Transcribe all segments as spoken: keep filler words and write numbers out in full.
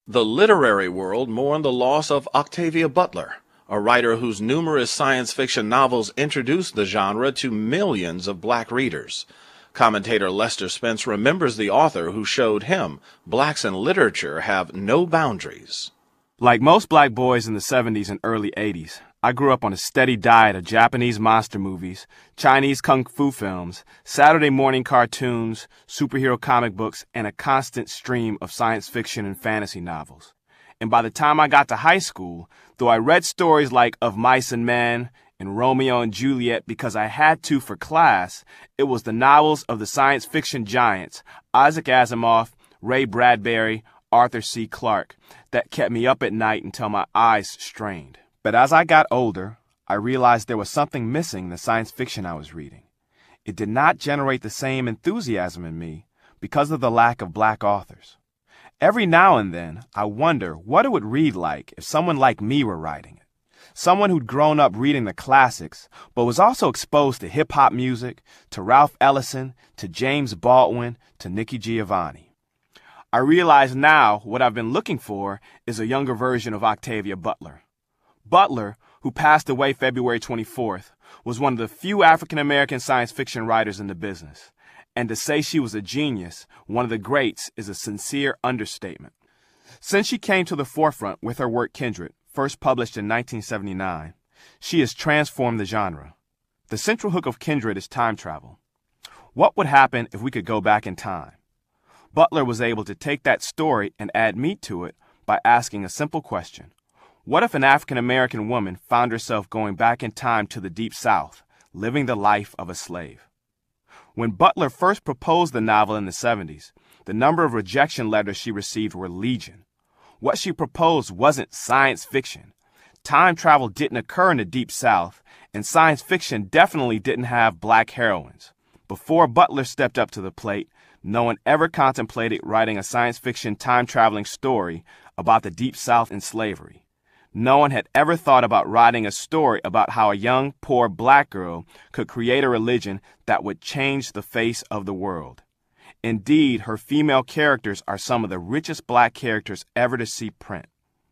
The literary world mourned the loss of Octavia Butler, a writer whose numerous science fiction novels introduced the genre to millions of black readers. Commentator Lester Spence remembers the author who showed him blacks in literature have no boundaries. Like most black boys in the seventies and early eighties, I grew up on a steady diet of Japanese monster movies, Chinese kung fu films, Saturday morning cartoons, superhero comic books, and a constant stream of science fiction and fantasy novels. And by the time I got to high school, though I read stories like Of Mice and Men and Romeo and Juliet because I had to for class, it was the novels of the science fiction giants, Isaac Asimov, Ray Bradbury, Arthur C. Clarke, that kept me up at night until my eyes strained. But as I got older, I realized there was something missing in the science fiction I was reading. It did not generate the same enthusiasm in me because of the lack of black authors. Every now and then, I wonder what it would read like if someone like me were writing it. Someone who'd grown up reading the classics, but was also exposed to hip-hop music, to Ralph Ellison, to James Baldwin, to Nikki Giovanni. I realize now what I've been looking for is a younger version of Octavia Butler. Butler, who passed away February twenty-fourth, was one of the few African-American science fiction writers in the business. And to say she was a genius, one of the greats, is a sincere understatement. Since she came to the forefront with her work Kindred, first published in nineteen seventy-nine, she has transformed the genre. The central hook of Kindred is time travel. What would happen if we could go back in time? Butler was able to take that story and add meat to it by asking a simple question. What if an African-American woman found herself going back in time to the Deep South, living the life of a slave? When Butler first proposed the novel in the seventies, the number of rejection letters she received were legion. What she proposed wasn't science fiction. Time travel didn't occur in the Deep South, and science fiction definitely didn't have black heroines. Before Butler stepped up to the plate, no one ever contemplated writing a science fiction time-traveling story about the Deep South and slavery. No one had ever thought about writing a story about how a young, poor black girl could create a religion that would change the face of the world. Indeed, her female characters are some of the richest black characters ever to see print.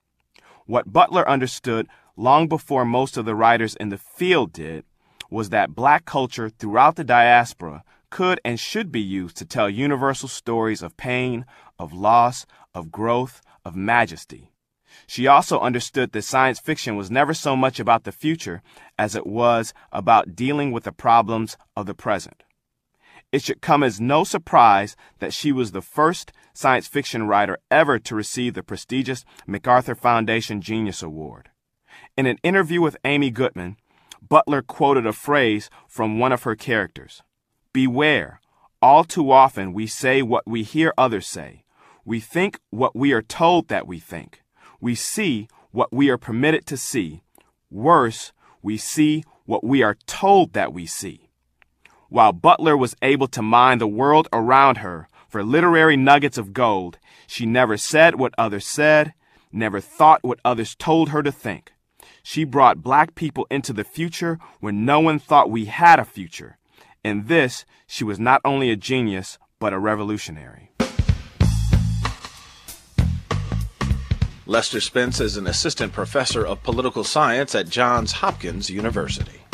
What Butler understood long before most of the writers in the field did was that black culture throughout the diaspora could and should be used to tell universal stories of pain, of loss, of growth, of majesty. She also understood that science fiction was never so much about the future as it was about dealing with the problems of the present. It should come as no surprise that she was the first science fiction writer ever to receive the prestigious MacArthur Foundation Genius Award. In an interview with Amy Goodman, Butler quoted a phrase from one of her characters. "Beware, all too often we say what we hear others say. We think what we are told that we think. We see what we are permitted to see. Worse, we see what we are told that we see." While Butler was able to mine the world around her for literary nuggets of gold, she never said what others said, never thought what others told her to think. She brought black people into the future when no one thought we had a future. In this, she was not only a genius, but a revolutionary. Lester Spence is an assistant professor of political science at Johns Hopkins University.